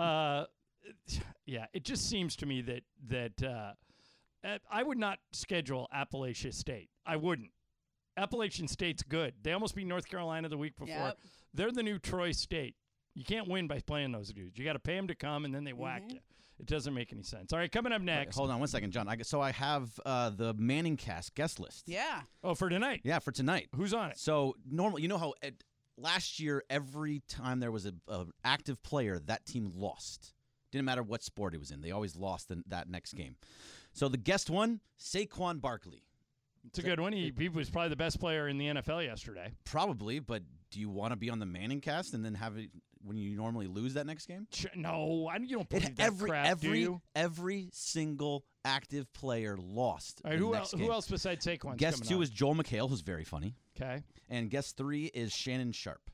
Yeah, it just seems to me that I would not schedule Appalachia State. I wouldn't. Appalachian State's good. They almost beat North Carolina the week before. Yep. They're the new Troy State. You can't win by playing those dudes. You got to pay them to come, and then they whack you. It doesn't make any sense. All right, coming up next. Hold on one second, John. So I have the Manning Cast guest list. Yeah. Oh, for tonight? Yeah, for tonight. Who's on it? So normally, you know how last year, every time there was an active player, that team lost. Didn't matter what sport he was in. They always lost in that next game. So the guest one, Saquon Barkley. It's a good one. He was probably the best player in the NFL yesterday. Probably, but do you want to be on the Manning Cast and then have it when you normally lose that next game? No, you don't believe that crap, do you? Every single active player lost. All right, who else besides Saquon? Guest 2 is Joel McHale, who's very funny. Okay. And guest 3 is Shannon Sharp.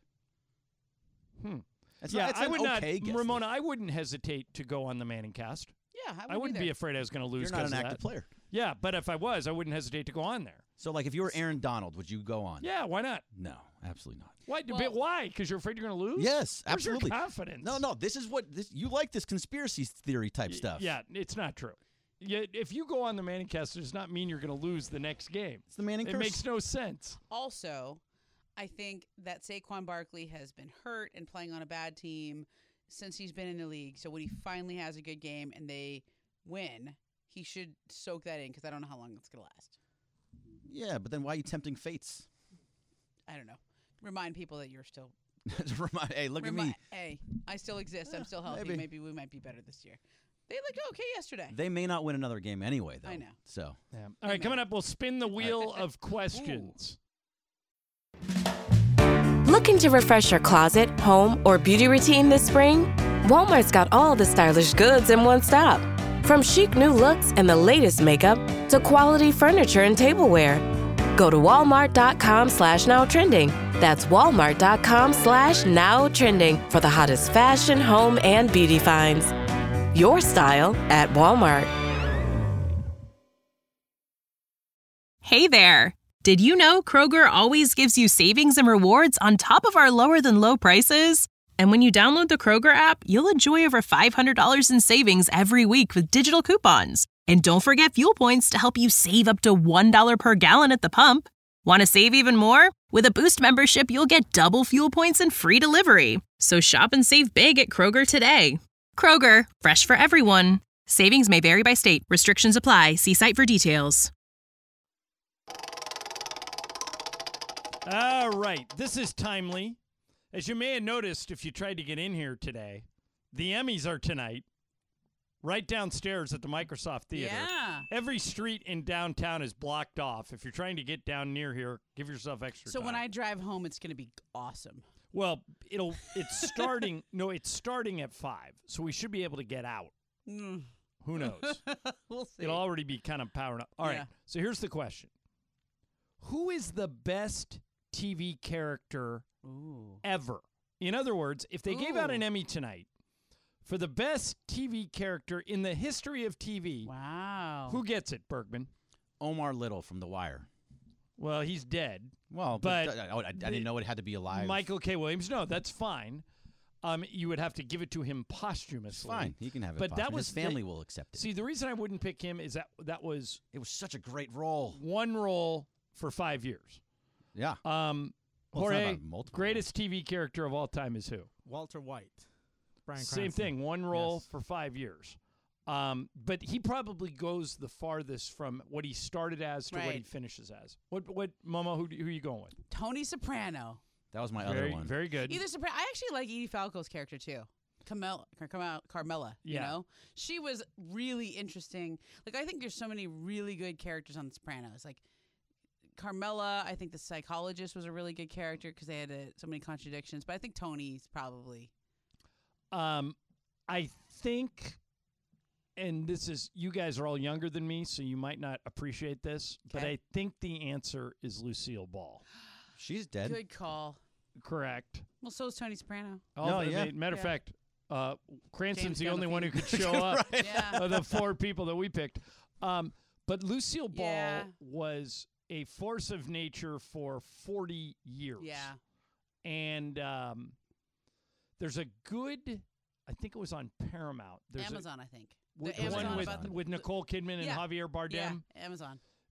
I would not, Ramona, I wouldn't hesitate to go on the Manning Cast. Yeah, I wouldn't be afraid I was going to lose. You're not an of active that. player. Yeah, but if I was, I wouldn't hesitate to go on there. So, like, if you were Aaron Donald, would you go on? Yeah, why not? No, absolutely not. Why? Why? Because you're afraid you're going to lose? Yes, Where's absolutely. your confidence? No. This is what you like. This conspiracy theory type stuff. Yeah, it's not true. If you go on the Manning Cast, it does not mean you're going to lose the next game. It's the Manning curse. It makes no sense. Also, I think that Saquon Barkley has been hurt and playing on a bad team since he's been in the league. So when he finally has a good game and they win, he should soak that in because I don't know how long it's going to last. Yeah, but then why are you tempting fates? I don't know. Remind people that you're still. Hey, look at me. Hey, I still exist. I'm still healthy. Maybe we might be better this year. They looked okay yesterday. They may not win another game anyway, though. I know. So. Yeah. All right, coming up, we'll spin the wheel of questions. Looking to refresh your closet, home, or beauty routine this spring? Walmart's got all the stylish goods in one stop. From chic new looks and the latest makeup to quality furniture and tableware. Go to walmart.com/nowtrending. That's walmart.com/nowtrending for the hottest fashion, home, and beauty finds. Your style at Walmart. Hey there. Did you know Kroger always gives you savings and rewards on top of our lower than low prices? And when you download the Kroger app, you'll enjoy over $500 in savings every week with digital coupons. And don't forget fuel points to help you save up to $1 per gallon at the pump. Want to save even more? With a Boost membership, you'll get double fuel points and free delivery. So shop and save big at Kroger today. Kroger, fresh for everyone. Savings may vary by state. Restrictions apply. See site for details. All right. This is timely. As you may have noticed if you tried to get in here today, the Emmys are tonight, right downstairs at the Microsoft Theater. Yeah. Every street in downtown is blocked off. If you're trying to get down near here, give yourself extra So time. when I drive home, it's going to be awesome. Well, it's starting. No, it's starting at 5, so we should be able to get out. Who knows? We'll see. It'll already be kind of powered up. All right. Yeah. So here's the question: who is the best TV character ever? In other words, if they gave out an Emmy tonight for the best TV character in the history of TV, wow, who gets it, Bergman? Omar Little from The Wire. Well, he's dead. Well, but I didn't know it had to be alive. Michael K. Williams. No, that's fine. You would have to give it to him posthumously. It's fine. He can have it. But that was his family will accept it. See, the reason I wouldn't pick him is that was it was such a great role. One role for 5 years. Yeah. Jorge, greatest TV character of all time is who? Walter White. Bryan Same Cranston. thing. One role for 5 years. But he probably goes the farthest from what he started as to what he finishes as. What Momo, who are you going with? Tony Soprano. That was my other one. Very good. Either Soprano. I actually like Edie Falco's character too. Carmela, you know? She was really interesting. Like, I think there's so many really good characters on The Sopranos. Like, Carmela, I think the psychologist was a really good character because they had so many contradictions. But I think Tony's probably. I think, and this is, you guys are all younger than me, so you might not appreciate this, but I think the answer is Lucille Ball. She's dead. Good call. Correct. Well, so is Tony Soprano. Matter of fact, Cranston's the only one who could show up. Right. Yeah. The 4 people that we picked. But Lucille Ball was a force of nature for 40 years. Yeah. And there's a good, I think it was on Paramount. There's Amazon, I think. The one with Nicole Kidman and Javier Bardem. Yeah, Amazon.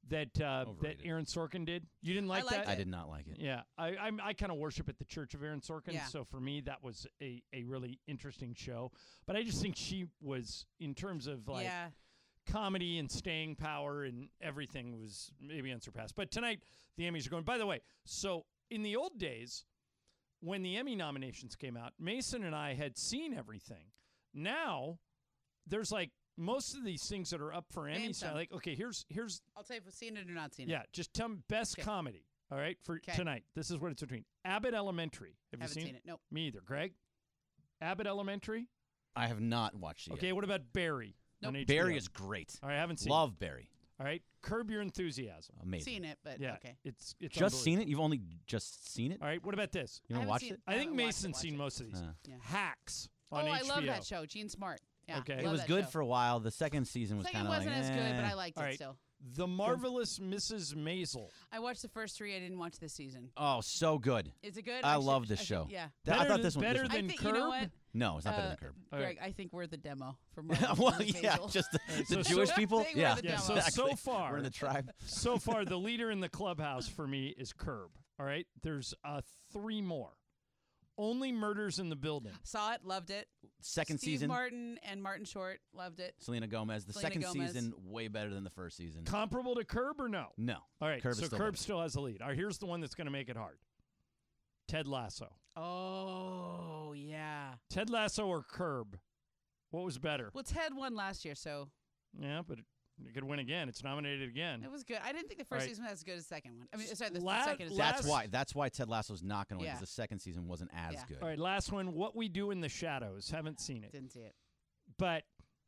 that Aaron Sorkin did? You didn't like that? I did not like it. Yeah, I kind of worship at the Church of Aaron Sorkin, Yeah. so for me that was a really interesting show. But I just think she was, in terms of like Yeah. comedy and staying power and everything, was maybe unsurpassed. But tonight the Emmys are going. By the way, so in the old days, when the Emmy nominations came out, Mason and I had seen everything. Now there's like most of these things that are up for Name Emmys. some. Like, okay, here's I'll tell you if we've seen it or not seen it. yeah, just tell me best Okay. comedy. All right, for Okay. tonight. This is what it's between. Abbott Elementary. Have Haven't you seen it. Nope. Me either. Greg? Abbott Elementary? I have not watched it Okay, yet. what about Barry? On HBO? Barry is great. All right, I haven't seen Love it. Barry. All right, Curb Your Enthusiasm. Amazing. Seen it, but Yeah, okay. it's Just seen it? You've only just seen it? All right, what about this? You haven't watched it? I think haven't watched Mason's it, seen most of these. Yeah. Hacks Oh, on I HBO. love that show. Gene Smart. Yeah, Okay. It love was that good show. for a while. The second season was Second kind of like, wasn't as good, but eh. I liked All it right. still. The Marvelous Mrs. Maisel. I watched the first 3. I didn't watch this season. Oh, so good. Is it good? I should- love this should- show. Yeah. I Better thought this one better this than I think, Curb? you know what? No, it's not better than Curb. Greg, I think we're the demo for well, Marvelous yeah, Maisel. just the, so- the Jewish so- people. I think we're Yeah, the Yeah, so demo. so far we're in the tribe. So far, the leader in the clubhouse for me is Curb. All right, there's 3 more. Only Murders in the Building. Saw it, loved it. Second Steve season. Martin and Martin Short, loved it. Selena Gomez. The Selena second Gomez. season way better than the first season. Comparable to Curb or no? No. All right, Curb is so still Curb better. still has the lead. All right, here's the one that's going to make it hard. Ted Lasso. Oh, yeah. Ted Lasso or Curb? What was better? Well, Ted won last year, so Yeah, but it could win again. It's nominated again. it was good. I didn't think the All first right. season was as good as the second one. I mean, sorry, the La- second is That's why. That's why Ted Lasso's not going to win Yeah. because the second season wasn't as Yeah. good. All right, last one. What We Do in the Shadows. Haven't seen it. Didn't see it. But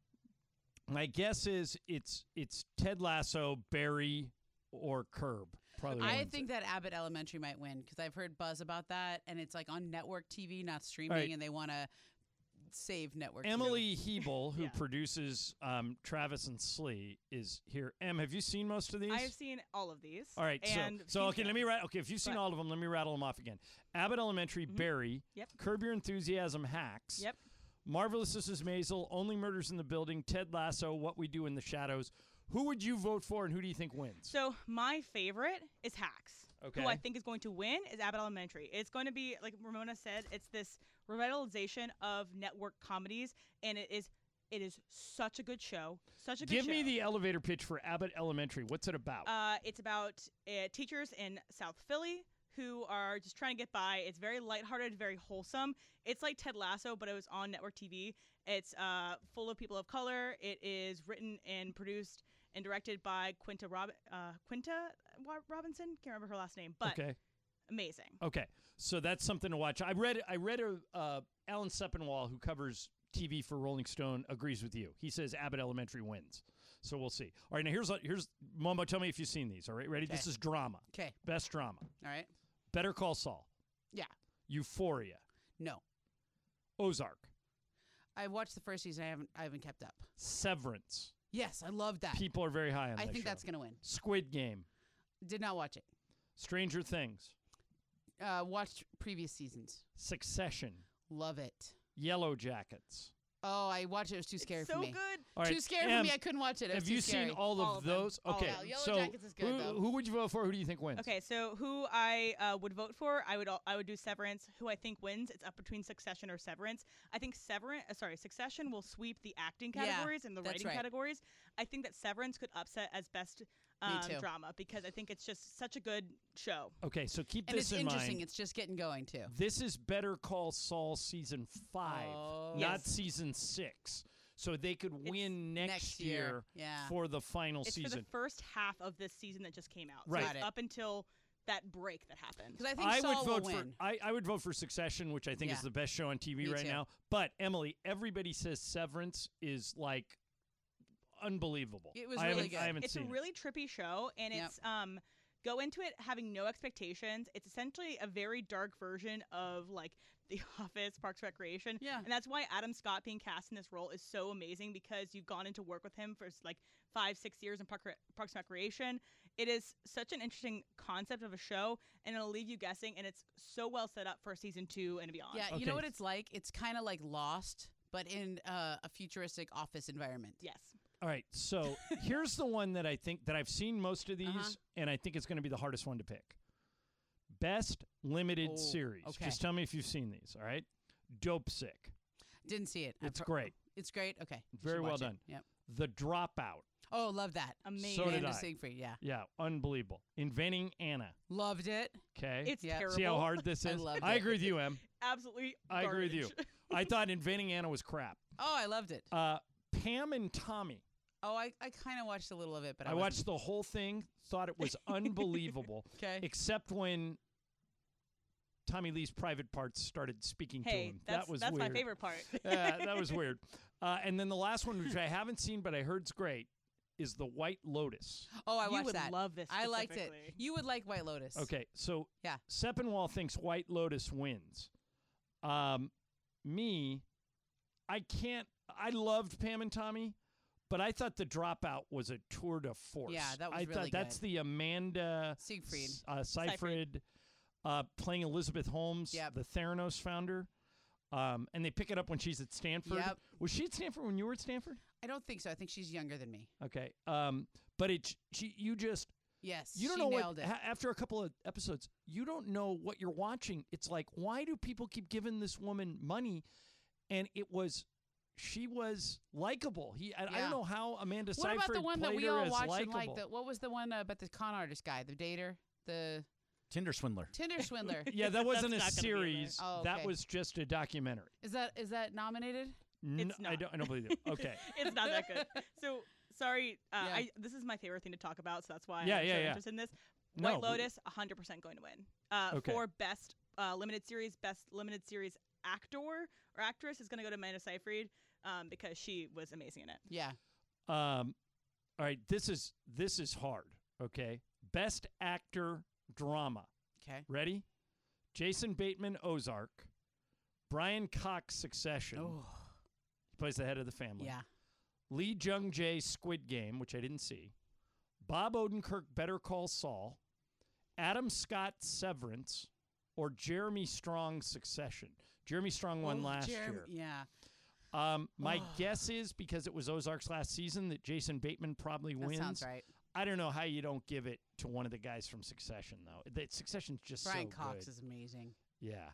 my guess is it's Ted Lasso, Barry, or Curb. Probably I wins think it. that Abbott Elementary might win because I've heard buzz about that, and it's like on network TV, not streaming, All right. and they want to save network. TV. Emily Hebel, who produces Travis and Slee, is here. Em, have you seen most of these? I have seen all of these. All right, and so okay, let me okay. If you've seen But- all of them, let me rattle them off again. Abbott Elementary, Barry, Yep. Curb Your Enthusiasm, Hacks, Yep. Marvelous Mrs. Maisel, Only Murders in the Building, Ted Lasso, What We Do in the Shadows. Who would you vote for, and who do you think wins? So my favorite is Hacks. Okay. Who I think is going to win is Abbott Elementary. It's going to be, like Ramona said, it's this revitalization of network comedies, and it is such a good show. Such a good Give show. me the elevator pitch for Abbott Elementary. What's it about? It's about teachers in South Philly who are just trying to get by. It's very lighthearted, very wholesome. It's like Ted Lasso, but it was on network TV. It's full of people of color. It is written and produced and directed by Quinta Robinson. Can't remember her last name, but Okay. amazing. Okay, so that's something to watch. I read Alan Sepinwall, who covers TV for Rolling Stone, agrees with you. He says Abbott Elementary wins. So we'll see. All right, now here's Momo. Tell me if you've seen these. All right, ready? This is drama. Okay. Best drama. All right. Better Call Saul. Yeah. Euphoria. No. Ozark. I watched the first season. I haven't kept up. Severance. Yes, I love that. People are very high on I that think show. that's gonna win. Squid Game. Did not watch it. Stranger Things. Watched previous seasons. Succession. Love it. Yellow Jackets. Oh, I watched it. It was too scary for so me. good. All right, Too scary Em, for me. I couldn't watch it. It was Have too you scary. seen all of them. those? All Okay, of them. Yellow so Jackets is good, though. who would you vote for? Who do you think wins? Okay, so who I would vote for, I would do Severance. Who I think wins, it's up between Succession or Severance. I think Succession will sweep the acting Yeah, categories and the that's writing right. categories. I think that Severance could upset as best too. drama because I think it's just such a good show. Okay, so keep And this it's in interesting. mind. It's just getting going too. This is Better Call Saul season 5, Oh. not Yes. season 6. So they could win next year Yeah. for the final It's season. for the first half of this season that just came out. Right. So Got it's it. up until that break that happened. Because I think I Saul would vote will for win. I would vote for Succession, which I think Yeah. is the best show on TV Me right too. now. But Emily, everybody says Severance is like unbelievable. It was I really haven't, good. I haven't It's a seen really trippy show, and Yep. it's go into it having no expectations. It's essentially a very dark version of like The Office, Parks and Recreation. Yeah. And that's why Adam Scott being cast in this role is so amazing because you've gone into work with him for like 5-6 years in Parks and Recreation. It is such an interesting concept of a show, and it'll leave you guessing, and it's so well set up for season 2 and beyond. Yeah, you know what it's like? It's kind of like Lost, but in a futuristic office environment. Yes. All right, so here's the one that I think that I've seen most of these, and I think it's going to be the hardest one to pick. Best limited series. okay. Just tell me if you've seen these. All right, Dope Sick. Didn't see it. It's great. It's great. Okay. Very Should well watch it. done. Yep. The Dropout. Oh, love that. Amazing. So did Amanda I. Siegfried, yeah. Yeah, unbelievable. Inventing Anna. Loved it. Okay. It's terrible. See how hard this I is? loved I it. agree with you, Em. Absolutely. I agree with you. garbage. I thought Inventing Anna was crap. Oh, I loved it. Pam and Tommy. Oh, I kind of watched a little of it, but I watched the whole thing, thought it was unbelievable. Okay. Except when Tommy Lee's private parts started speaking to Hey, him. that's That was my weird. favorite part. Yeah, that was weird. And then the last one, which I haven't seen, but I heard's great, is The White Lotus. Oh, I You watched would that. love this I liked it. specifically. You would like White Lotus. Okay, so Yeah. Sepinwall thinks White Lotus wins. Me, I can't. I loved Pam and Tommy, but I thought The Dropout was a tour de force. Yeah, that was I really thought that's good. the Amanda Siegfried. Seyfried playing Elizabeth Holmes, Yep. the Theranos founder. And they pick it up when she's at Stanford. Yep. Was she at Stanford when you were at Stanford? I don't think so. I think she's younger than me. Okay. But you just Yes, you don't she know nailed what it. after a couple of episodes, you don't know what you're watching. It's like, why do people keep giving this woman money? And she was likable. I Yeah. don't know how Amanda What Seyfried about the one that played we her all as watched and likable. liked? What was the one about the con artist guy, the dater, the Tinder swindler. Tinder swindler? Yeah, that wasn't a That's not gonna be in there. series. Oh, That okay. was just a documentary. Is that nominated? It's I not. don't believe it. Okay. It's not that good. So sorry. Yeah. This is my favorite thing to talk about, so that's why Yeah, I'm yeah, so yeah. interested in this. No, White Lotus, 100% going to win. Okay. For best limited series, best limited series actor or actress is going to go to Amanda Seyfried because she was amazing in it. Yeah. All right, this is hard, okay? Best actor drama. Okay. Ready? Jason Bateman, Ozark. Brian Cox, Succession. Oh. He plays the head of the family. Yeah. Lee Jung-jae, Squid Game, which I didn't see. Bob Odenkirk, Better Call Saul. Adam Scott, Severance. Or Jeremy Strong, Succession. Jeremy Strong won last year. Yeah. My guess is because it was Ozark's last season that Jason Bateman probably That wins. sounds right. I don't know how you don't give it to one of the guys from Succession, though. Succession's just Brian so Cox good. is amazing. Yeah.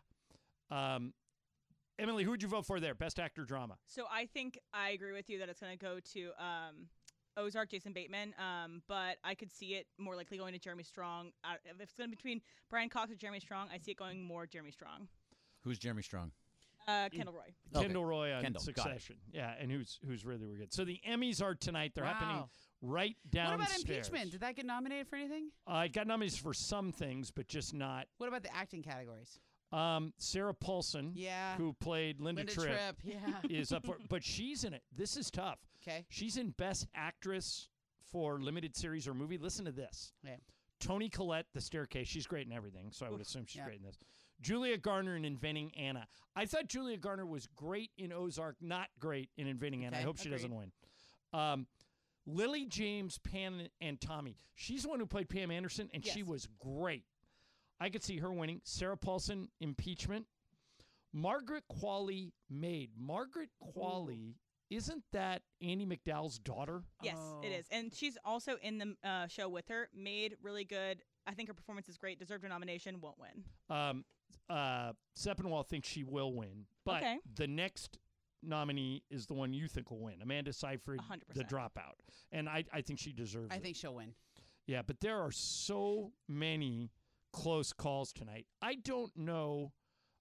Emily, who would you vote for there? Best actor drama. So I think I agree with you that it's going to go to Ozark, Jason Bateman, but I could see it more likely going to Jeremy Strong. If it's going to be between Brian Cox or Jeremy Strong, I see it going more Jeremy Strong. Who's Jeremy Strong? Kendall Roy. Kendall Roy on Kendall, got it. Succession. Yeah, and who's really, really good. So the Emmys are tonight. They're happening Wow. right What downstairs. about impeachment? Did that get nominated for anything? It got nominated for some things, but just not. What about the acting categories? Sarah Paulson, Yeah. who played Linda Tripp, yeah. is up for, but she's in it. This is tough. Okay. She's in Best Actress for Limited Series or Movie. Listen to this. Okay. Toni Collette, The Staircase. She's great in everything, so I would Oof, assume she's yeah. great in this. Julia Garner in Inventing Anna. I thought Julia Garner was great in Ozark, not great in Inventing Anna. I Okay, hope she doesn't agreed. win. Lily James, Pam and Tommy. She's the one who played Pam Anderson, and she Yes. was great. I could see her winning. Sarah Paulson, Impeachment. Margaret Qualley, Maid. Margaret Qualley, isn't that Andie MacDowell's daughter? Yes, it is. And she's also in the show with her. Made really good. I think her performance is great. Deserved a nomination. Won't win. Sepinwall thinks she will win, but Okay. the next nominee is the one you think will win. Amanda Seyfried, 100%. The Dropout. And I think she deserves I it. think she'll win. Yeah, but there are so many close calls tonight. I don't know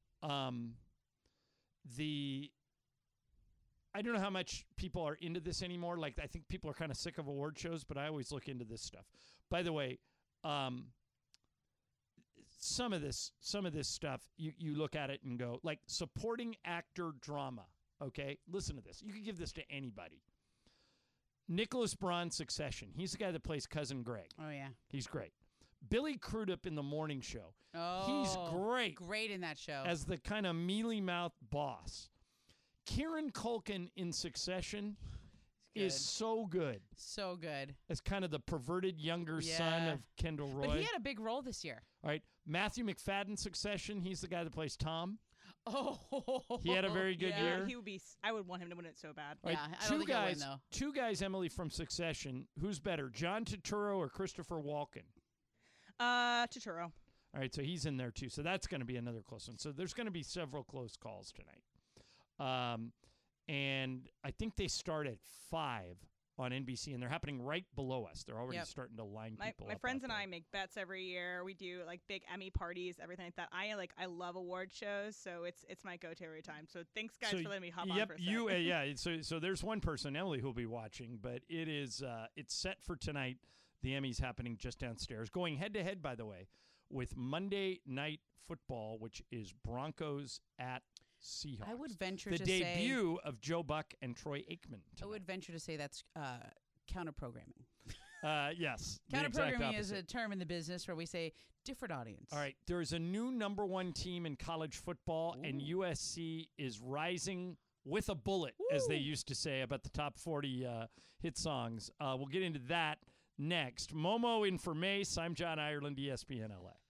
I don't know how much people are into this anymore. Like, I think people are kind of sick of award shows, but I always look into this stuff. By the way, some of this stuff, you look at it and go, like, supporting actor drama, okay? Listen to this. You can give this to anybody. Nicholas Braun, Succession. He's the guy that plays Cousin Greg. Oh, yeah. He's great. Billy Crudup in The Morning Show. Oh, He's great. Great in that show. As the kind of mealy-mouthed boss. Kieran Culkin in Succession is so good. So good. As kind of the perverted younger son Yeah. of Kendall Roy. But he had a big role this year. All right. Matthew McFadden, Succession. He's the guy that plays Tom. Oh, He had a very good Yeah, year. he would be. I would want him to win it so bad. All right, two guys, Emily, from Succession. Who's better, John Turturro or Christopher Walken? Turturro. All right, so he's in there too. So that's going to be another close one. So there's going to be several close calls tonight. And I think they start at 5 on NBC, and they're happening right below us. They're already starting to line people My up. friends and I make bets every year. We do like big Emmy parties, everything like that. I love award shows, so it's my go-to every time. So thanks guys for letting me hop on for a sec. So there's one person, Emily, who'll be watching, but it is it's set for tonight. The Emmys happening just downstairs. Going head-to-head, by the way, with Monday Night Football, which is Broncos at Seahawks. I would venture the to say debut of Joe Buck and Troy Aikman. I would venture to say that's counter-programming. Yes. the exact Counter-programming is opposite. a term in the business where we say different audience. All right. There is a new number 1 team in college football, and USC is rising with a bullet, as they used to say about the top 40 hit songs. We'll get into that next. Momo in for Mace. I'm John Ireland, ESPN LA.